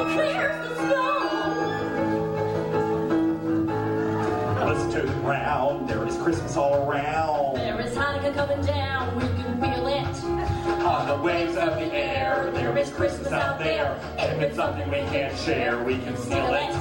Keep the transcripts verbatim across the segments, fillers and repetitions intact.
There's the snow. Listen to the ground, there is Christmas all around. There is Hanukkah coming down, we can feel it. On the waves of the air, there is Christmas out there. If it's something we can't share, we can steal it.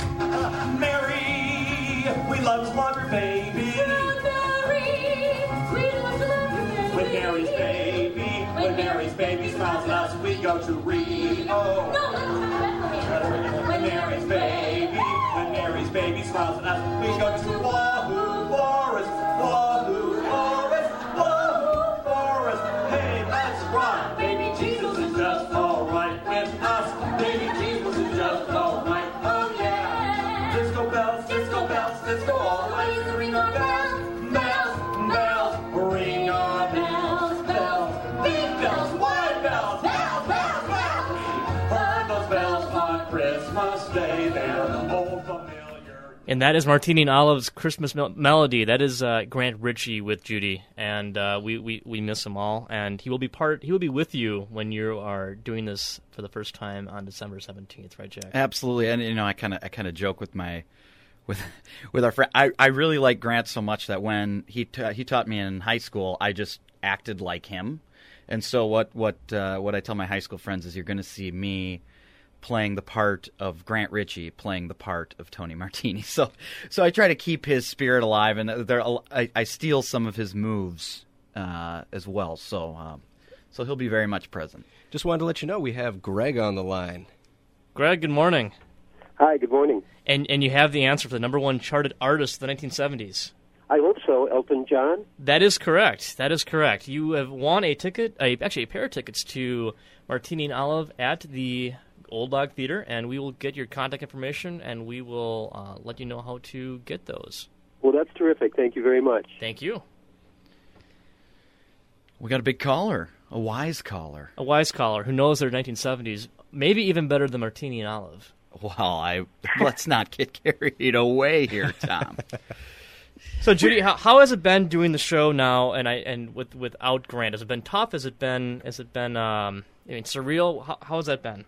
Mary, we love to love your baby. Mary, we love to love your baby. When Mary's baby, when Mary's baby smiles at us, we go to Rio. No, let's Bethlehem. When Mary's baby, when Mary's baby smiles at us, we go to Wahoo Forest, Wahoo Forest, Wahoo Forest. Hey, let's rock! Baby Jesus is just all right with us. Baby Jesus is just all right. Oh yeah! Disco bells, disco bells, disco all right. Ring our bells, Bells, bells, ring our bells, bells, big bells, wide bells, bells, bells, bells. Heard those bells on Christmas Day, they're old familiar. And that is Martini and Olive's Christmas mel- melody. That is uh, Grant Ritchie with Judy, and uh, we, we, we miss him all. And he will be part. He will be with you when you are doing this for the first time on December seventeenth, right, Jack? Absolutely, and you know, I kind of I kind of joke with my with with our friend. I, I really like Grant so much that when he ta- he taught me in high school, I just acted like him. And so what what uh, what I tell my high school friends is, you're going to see me playing the part of Grant Ritchie, playing the part of Tony Martini. So so I try to keep his spirit alive, and there I, I steal some of his moves uh, as well. So um, so he'll be very much present. Just wanted to let you know we have Greg on the line. Greg, good morning. Hi, good morning. And and you have the answer for the number one charted artist of the nineteen seventies. I hope so, Elton John. That is correct. That is correct. You have won a ticket, a, actually a pair of tickets to Martini and Olive at the Old Log Theater, and we will get your contact information, and we will uh, let you know how to get those. Well, that's terrific. Thank you very much. Thank you. We got a big caller, a wise caller. A wise caller who knows their nineteen seventies, maybe even better than Martini and Olive. Well, I let's not get carried away here, Tom. So, Judy, how, how has it been doing the show now, and I and with without Grant? Has it been tough? Has it been has it been um, I mean, surreal? How, how has that been?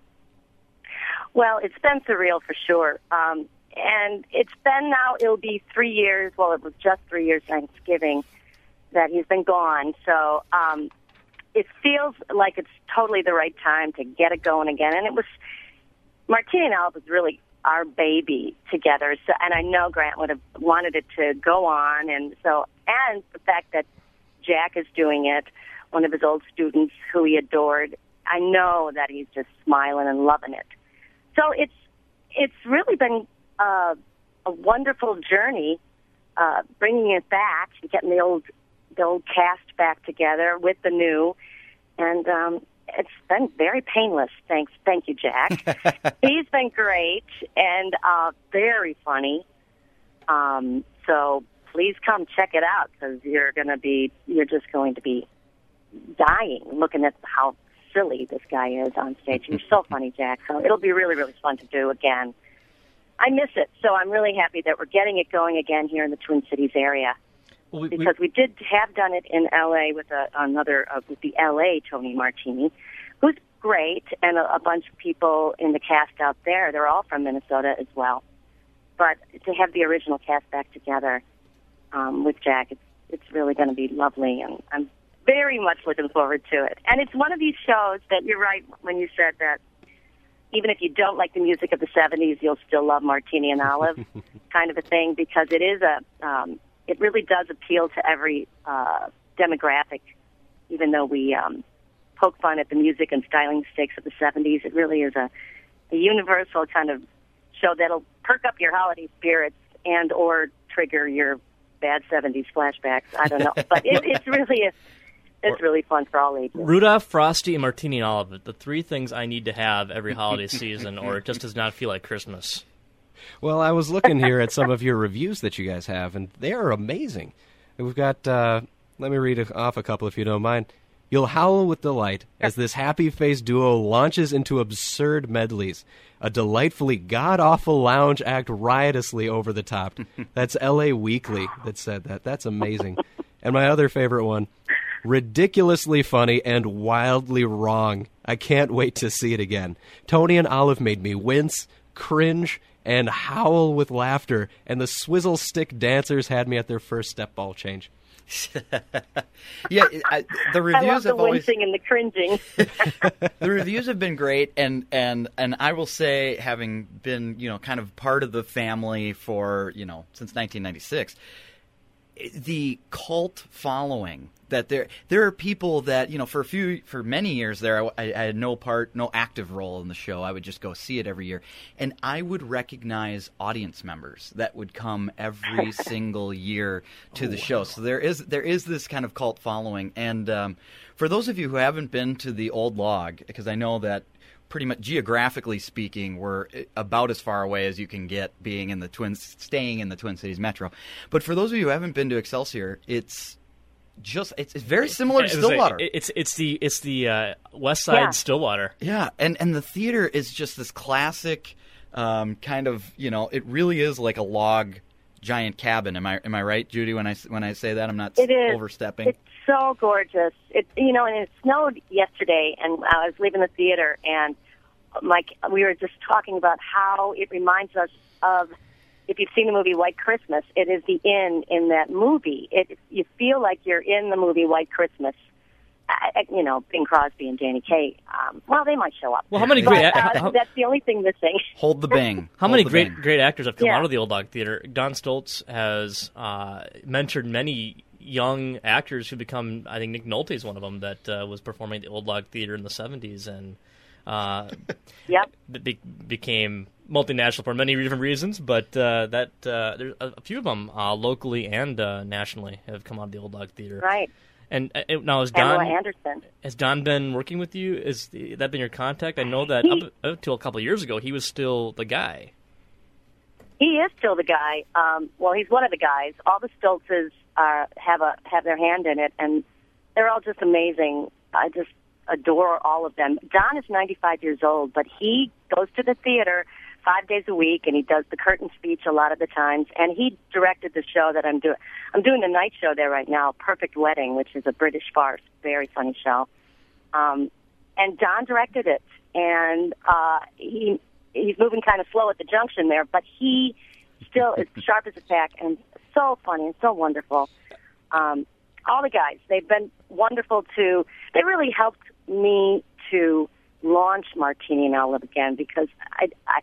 Well, it's been surreal for sure, um, and it's been now. It'll be three years. Well, it was just three years Thanksgiving that he's been gone. So um, it feels like it's totally the right time to get it going again. And it was Martini and Olive was really our baby together. So, and I know Grant would have wanted it to go on. And so, and the fact that Jack is doing it, one of his old students who he adored, I know that he's just smiling and loving it. So it's it's really been uh, a wonderful journey, uh, bringing it back and getting the old the old cast back together with the new, and um, it's been very painless. Thanks, thank you, Jack. He's been great and uh, very funny. Um, so please come check it out, because you're going to be you're just going to be dying looking at how silly this guy is on stage. You're so funny, Jack. So it'll be really, really fun to do again. I miss it, so I'm really happy that we're getting it going again here in the Twin Cities area. Well, we, because we did have done it in L A with a, another uh, with the L A Tony Martini, who's great, and a, a bunch of people in the cast out there. They're all from Minnesota as well. But to have the original cast back together um, with Jack, it's it's really going to be lovely, and I'm very much looking forward to it. And it's one of these shows that you're right when you said that even if you don't like the music of the seventies, you'll still love Martini and Olive kind of a thing, because it is a, um, it really does appeal to every uh, demographic, even though we um, poke fun at the music and styling mistakes of the seventies. It really is a, a universal kind of show that'll perk up your holiday spirits and or trigger your bad seventies flashbacks. I don't know. But it, it's really a It's really fun for all ages. Rudolph, Frosty, and Martini and Olive, the three things I need to have every holiday season, or it just does not feel like Christmas. Well, I was looking here at some of your reviews that you guys have, and they are amazing. We've got, uh, let me read off a couple if you don't mind. You'll howl with delight as this happy-faced duo launches into absurd medleys. A delightfully god-awful lounge act riotously over the top. That's L A Weekly that said that. That's amazing. And my other favorite one, ridiculously funny and wildly wrong. I can't wait to see it again. Tony and Olive made me wince, cringe, and howl with laughter, and the swizzle stick dancers had me at their first step ball change. yeah, I, the reviews I love the have always wincing and the cringing. the reviews have been great, and, and and I will say, having been you know kind of part of the family for you know since nineteen ninety-six, the cult following that there there are people that you know for a few for many years there I, I had no part no active role in the show. I would just go see it every year, and I would recognize audience members that would come every single year to the show. So there is there is this kind of cult following, and um, for those of you who haven't been to the Old Log, because I know that pretty much geographically speaking, we're about as far away as you can get being in the Twin, staying in the Twin Cities metro. But for those of you who haven't been to Excelsior, it's just it's, it's very similar to Stillwater. It's it's the it's the uh, West Side Yeah. Stillwater. Yeah, and and the theater is just this classic um, kind of you know it really is like a log giant cabin. Am I am I right, Judy? When I when I say that, I'm not It is. overstepping. It's so gorgeous. It you know, and it snowed yesterday, and I was leaving the theater, and like we were just talking about how it reminds us of. If you've seen the movie White Christmas, it is the inn in that movie. It you feel like you're in the movie White Christmas. Uh, you know, Bing Crosby and Danny Kaye. Um, well, they might show up. Well, how many But, great uh, how, that's the only thing missing. Hold the bing. how Hold many the great bing. great actors have come Yeah. out of the Old Log Theater? Don Stoltz has uh, mentored many young actors who become. I think Nick Nolte is one of them that uh, was performing at the Old Log Theater in the seventies and uh, Yep. be- became multinational for many different reasons. But uh, that uh, there's a, a few of them uh, locally and uh, nationally have come out of the Old Log Theater. Right. And uh, now has Pamela Don Anderson. has Don been working with you? Is the, that been your contact? I know that He- up, up till a couple of years ago, he was still the guy. He is still the guy. Um, well, he's one of the guys. All the Stoltzes are have a have their hand in it, and they're all just amazing. I just adore all of them. Don is ninety-five years old, but he goes to the theater five days a week, and he does the curtain speech a lot of the times. And he directed the show that I'm doing. I'm doing the night show there right now, Perfect Wedding, which is a British farce, very funny show. Um, and Don directed it, and uh, he he's moving kind of slow at the junction there, but he still is sharp as a tack and so funny and so wonderful. Um, all the guys, they've been wonderful to. They really helped me to launch Martini and Olive again because I, I,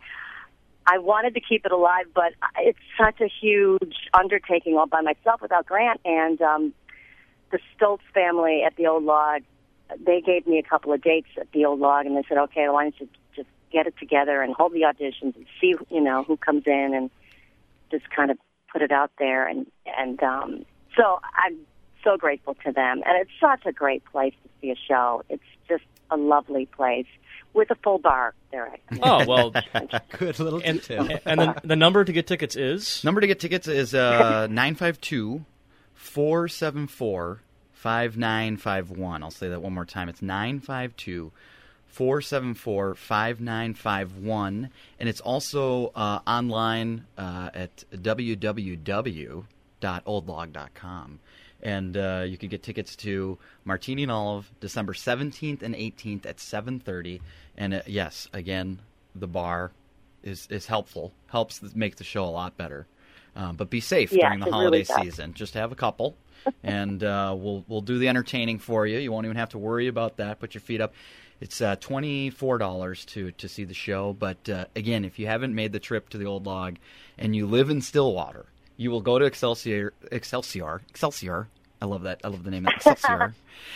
I wanted to keep it alive, but it's such a huge undertaking all by myself without Grant. And um, the Stoltz family at the Old Log, they gave me a couple of dates at the Old Log, and they said, okay, why don't you just get it together and hold the auditions and see, you know, who comes in and just kind of put it out there. And, and um, so I'm so grateful to them. And it's such a great place to see a show. It's just a lovely place with a full bar there. Oh, well, Good little and, detail. and the, the number to get tickets is? Number to get tickets is uh, nine five two, four seven four, five nine five one. I'll say that one more time. It's nine five two, four seven four, five nine five one. And it's also uh, online uh, at w w w dot old log dot com. And uh, you can get tickets to Martini and Olive December seventeenth and eighteenth at seven thirty. And uh, yes, again, the bar is, is helpful, helps make the show a lot better. Um, but be safe Yes, during the it holiday really does. season. Just have a couple, and uh, we'll we'll do the entertaining for you. You won't even have to worry about that. Put your feet up. It's uh, twenty-four dollars to, to see the show. But uh, again, if you haven't made the trip to the Old Log and you live in Stillwater, you will go to Excelsior, Excelsior, Excelsior. I love that. I love the name of Excelsior.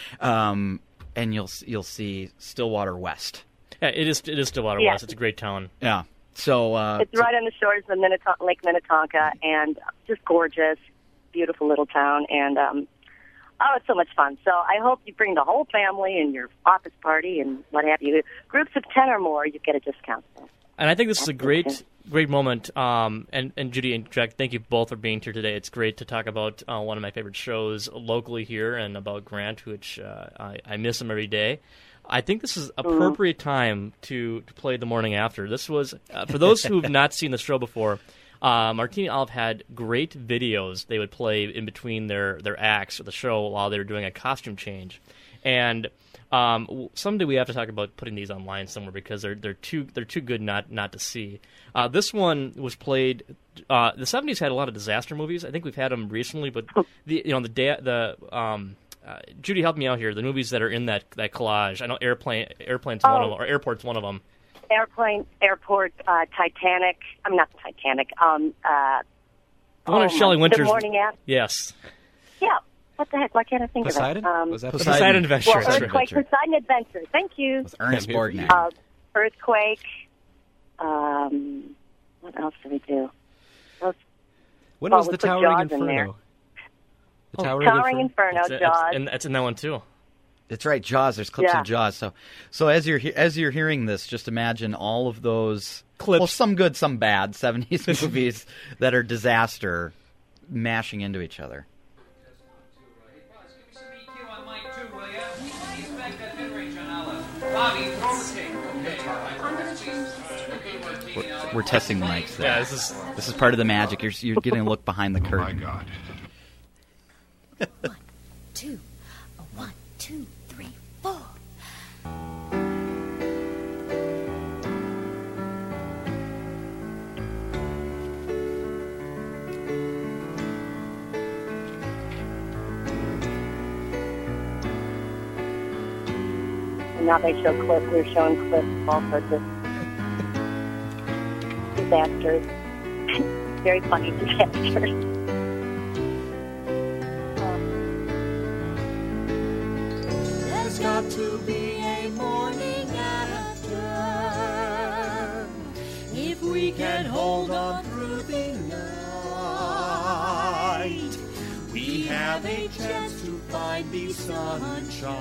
um, and you'll you'll see Stillwater West. Yeah, it is It is Stillwater Yeah. West. It's a great town. Yeah. So uh, It's right on the shores of Minnetonka, Lake Minnetonka, and just gorgeous, beautiful little town. And um, oh, it's so much fun. So I hope you bring the whole family and your office party and what have you. Groups of ten or more, you get a discount. And I think this is a great, Okay. great moment. Um, and, and Judy and Jack, thank you both for being here today. It's great to talk about uh, one of my favorite shows locally here and about Grant, which uh, I, I miss him every day. I think this is appropriate time to, to play The Morning After. This was, uh, for those who have not seen the show before, uh, Martini and Olive had great videos they would play in between their, their acts or the show while they were doing a costume change. And Um, w- someday we have to talk about putting these online somewhere because they're they're too they're too good not not to see. Uh, this one was played. Uh, the seventies had a lot of disaster movies. I think we've had them recently, but the you know the da- the um, uh, Judy, help me out here. The movies that are in that, that collage. I know airplane airplane's Oh. one of them, or airport's one of them. Airplane, airport, uh, Titanic. I'm not Titanic. Um, uh, The one oh of Shelley my- Winters. The Morning After. Yes. Yeah. What the heck? Why can't I think Poseidon? of it? Um, Was that The Poseidon. Poseidon Adventure. well, Poseidon Earthquake, Adventure. Poseidon Adventure. Thank you. With Ernest I'm here for Borgnine. you. Uh, Earthquake. Um, what else did we do? Those When Oh, was we the put Towering Jaws in there. Inferno? The Oh, Towering, Towering Inferno. Inferno, That's, Jaws. that's, and that's in that one too. That's right, Jaws. There's clips Yeah. of Jaws. So, so as you're he- as you're hearing this, just imagine all of those Clips. Well, some good, some bad seventies movies that are disaster, mashing into each other. We're, we're testing the mics there. Yeah, this is This is part of the magic. You're you're getting a look behind the My curtain. God. Two. A one, two, three, four. And now they show clips. We're showing clips of all sorts of disasters. Very funny disasters. There's got to be a morning after. If we can hold on through the night, we have a chance to find the sunshine.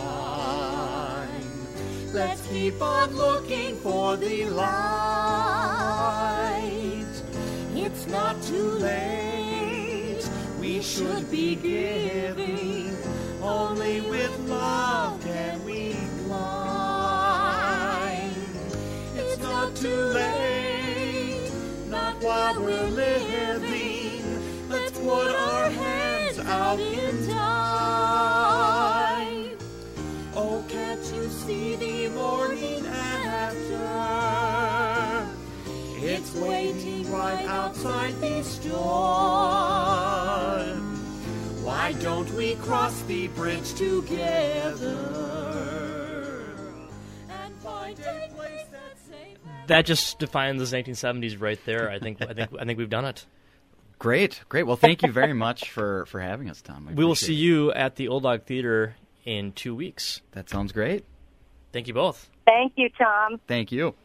Let's keep on looking for the light. It's not too late. We should be giving. Only with love can we climb. It's not too late. Not while we're living. Let's put our hands out in time. Oh, can't you see the morning after? It's waiting right outside the storm. Why don't we cross the bridge together and find a place that's safe? that just defines the nineteen seventies right there. I think I think I think we've done it. Great, great. Well, thank you very much for, for having us, Tom. We will appreciate see it. you at the Old Dog Theater in two weeks. That sounds great. Thank you both. Thank you, Tom. Thank you.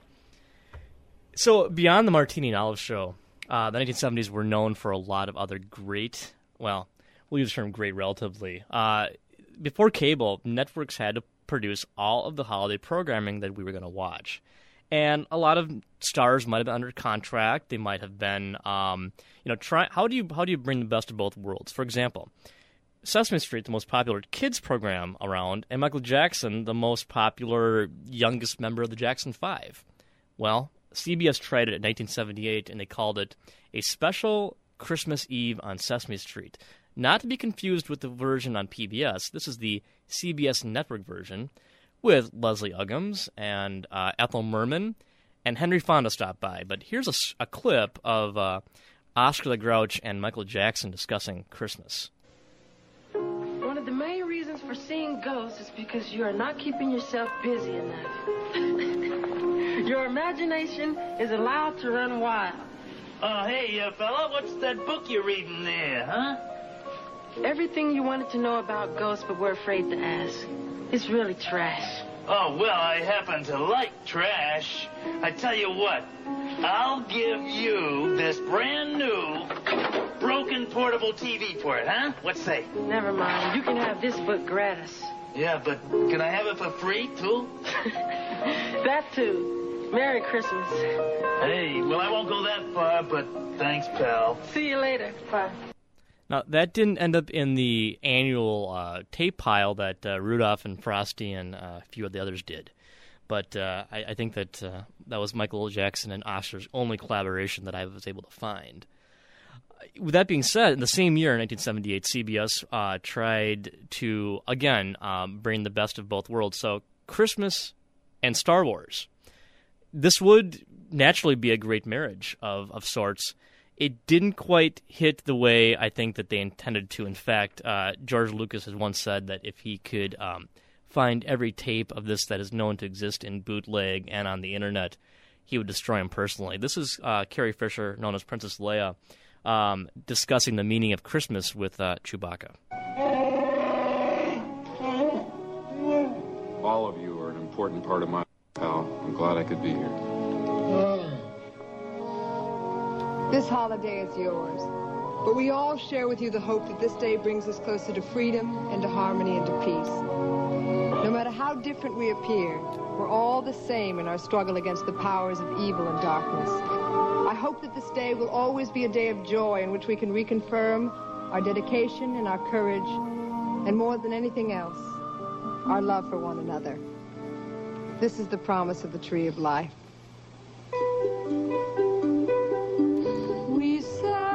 So, beyond the Martini and Olive show, uh, the nineteen seventies were known for a lot of other great, well, we'll use the term great relatively. Uh, before cable, networks had to produce all of the holiday programming that we were going to watch. And a lot of stars might have been under contract. They might have been, um, you know, try. How do you how do you bring the best of both worlds? For example, Sesame Street, the most popular kids program around, and Michael Jackson, the most popular youngest member of the Jackson Five. Well, C B S tried it in nineteen seventy-eight, and they called it A Special Christmas Eve on Sesame Street. Not to be confused with the version on P B S. This is the C B S network version, with Leslie Uggams and uh, Ethel Merman, and Henry Fonda stopped by. But here's a, s- a clip of uh, Oscar the Grouch and Michael Jackson discussing Christmas. One of the main reasons for seeing ghosts is because you are not keeping yourself busy enough. Your imagination is allowed to run wild. Oh, hey, uh, fella, what's that book you're reading there, huh? Everything you wanted to know about ghosts but were afraid to ask. It's really trash. Oh, well, I happen to like trash. I tell you what, I'll give you this brand new broken portable T V for it, huh? What say? Never mind. You can have this book gratis. Yeah, but can I have it for free, too? That too. Merry Christmas. Hey, well, I won't go that far, but thanks, pal. See you later. Bye. Now, that didn't end up in the annual uh, tape pile that uh, Rudolph and Frosty and uh, a few of the others did. But uh, I, I think that uh, that was Michael Jackson and Oscar's only collaboration that I was able to find. With that being said, in the same year, in nineteen seventy-eight, C B S uh, tried to, again, um, bring the best of both worlds. So Christmas and Star Wars. This would naturally be a great marriage of, of sorts. It didn't quite hit the way I think that they intended to. In fact, uh, George Lucas has once said that if he could um, find every tape of this that is known to exist in bootleg and on the internet, he would destroy him personally. This is uh, Carrie Fisher, known as Princess Leia, Um, discussing the meaning of Christmas with uh, Chewbacca. All of you are an important part of my pal. I'm glad I could be here. This holiday is yours, but we all share with you the hope that this day brings us closer to freedom and to harmony and to peace. No matter how different we appear, we're all the same in our struggle against the powers of evil and darkness. I hope that this day will always be a day of joy in which we can reconfirm our dedication and our courage, and more than anything else, our love for one another. This is the promise of the Tree of Life. We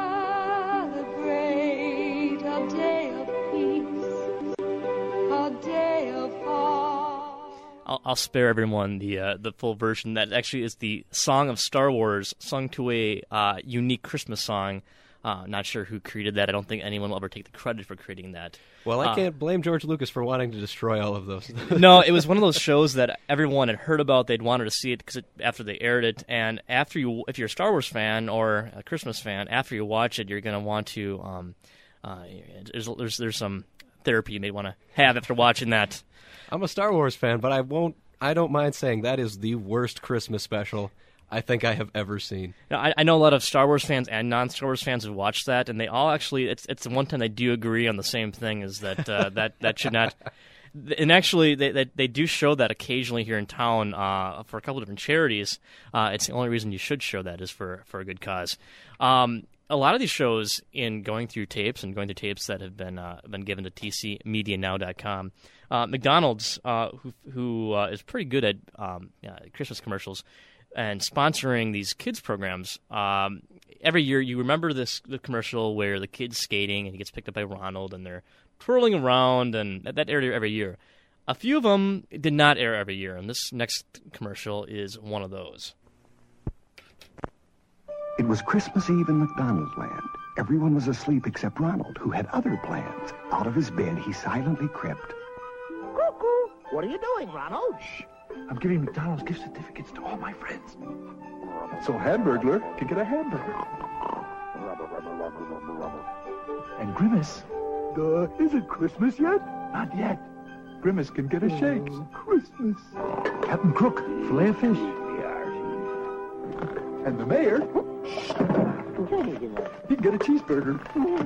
celebrate a day of peace, a day of heart. I'll, I'll spare everyone the uh, the full version. That actually is the song of Star Wars, sung to a uh, unique Christmas song. Uh, not sure who created that. I don't think anyone will ever take the credit for creating that. Well, I uh, can't blame George Lucas for wanting to destroy all of those. No, it was one of those shows that everyone had heard about. They'd wanted to see it because it, after they aired it, and after you, if you're a Star Wars fan or a Christmas fan, after you watch it, you're going to want to. Um, uh, there's, there's there's some therapy you may want to have after watching that. I'm a Star Wars fan, but I won't. I don't mind saying that is the worst Christmas special I think I have ever seen. Now, I, I know a lot of Star Wars fans and non-Star Wars fans have watched that, and they all actually, it's it's the one time they do agree on the same thing, is that uh, that, that should not... And actually, they, they they do show that occasionally here in town uh, for a couple of different charities. Uh, it's the only reason you should show that is for, for a good cause. Um, a lot of these shows, in going through tapes and going through tapes that have been uh, been given to T C media now dot com, uh, McDonald's, uh, who, who uh, is pretty good at um, uh, Christmas commercials, and sponsoring these kids programs. Um, every year, you remember this the commercial where the kid's skating and he gets picked up by Ronald and they're twirling around, and that, that aired every year. A few of them did not air every year, and this next commercial is one of those. It was Christmas Eve in McDonald's land. Everyone was asleep except Ronald, who had other plans. Out of his bed, he silently crept. Cuckoo! What are you doing, Ronald? Shh. I'm giving McDonald's gift certificates to all my friends. So Hamburglar can get a hamburger. And Grimace, uh, is it Christmas yet? Not yet. Grimace can get a shake. Christmas. Captain Crook, fillet of fish. And the mayor, he can get a cheeseburger.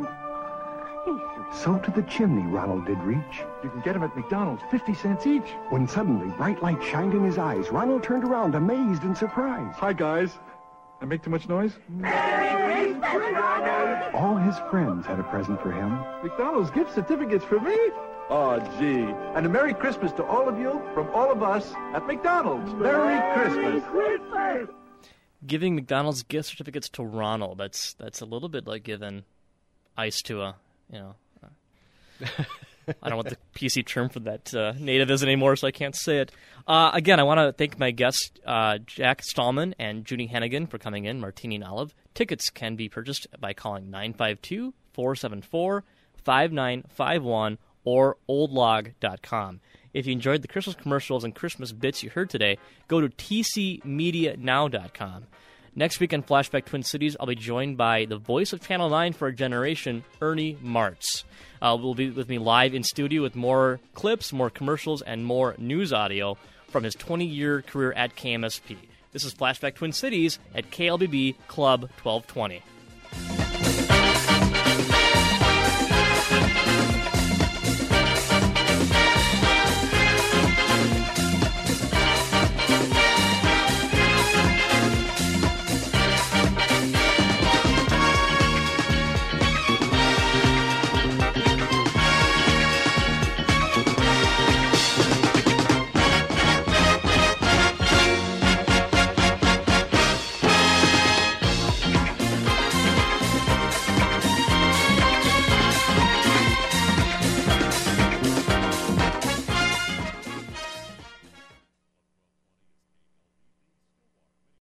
So to the chimney Ronald did reach. You can get him at McDonald's, fifty cents each. When suddenly bright light shined in his eyes, Ronald turned around, amazed and surprised. Hi, guys. I make too much noise? Merry Christmas, Ronald! All his friends had a present for him. McDonald's gift certificates for me? Oh, gee. And a Merry Christmas to all of you from all of us at McDonald's. Merry Christmas. Merry Christmas! Giving McDonald's gift certificates to Ronald, that's that's a little bit like giving ice to a, you know... I don't know what the P C term for that uh, native is anymore, so I can't say it. Uh, again, I want to thank my guests, uh, Jack Stallman and Judy Hannigan, for coming in, Martini and Olive. Tickets can be purchased by calling nine five two, four seven four, five nine five one or old log dot com. If you enjoyed the Christmas commercials and Christmas bits you heard today, go to T C media now dot com. Next week on Flashback Twin Cities, I'll be joined by the voice of Channel nine for a generation, Ernie Martz. Uh, will be with me live in studio with more clips, more commercials, and more news audio from his twenty-year career at K M S P. This is Flashback Twin Cities at K L B B Club twelve twenty.